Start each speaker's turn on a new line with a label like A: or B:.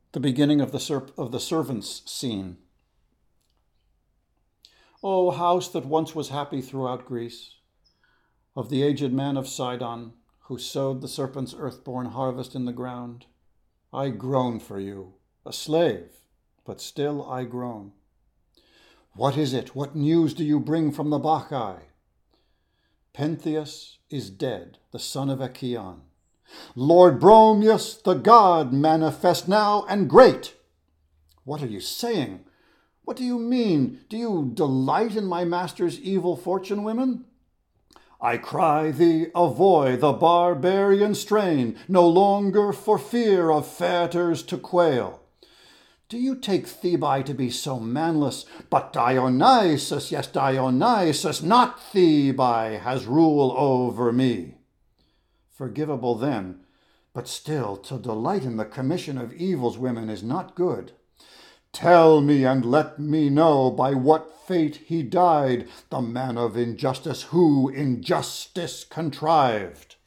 A: The beginning of the servants scene. O house that once was happy throughout Greece, of the aged man of Sidon, who sowed the serpent's earthborn harvest in the ground, I groan for you, a slave, but still I groan. What is it? What news do you bring from the Bacchae? Pentheus is dead, the son of Echion. Lord Bromius, the god, manifest now and great. What are you saying? What do you mean? Do you delight in my master's evil fortune, women? I cry thee, avoid the barbarian strain, no longer for fear of fetters to quail. Do you take Thebai to be so manless? But Dionysus, yes, Dionysus, not Thebai, has rule over me. Forgivable then, but still to delight in the commission of evils, women, is not good. Tell me and let me know by what fate he died, the man of injustice who injustice contrived.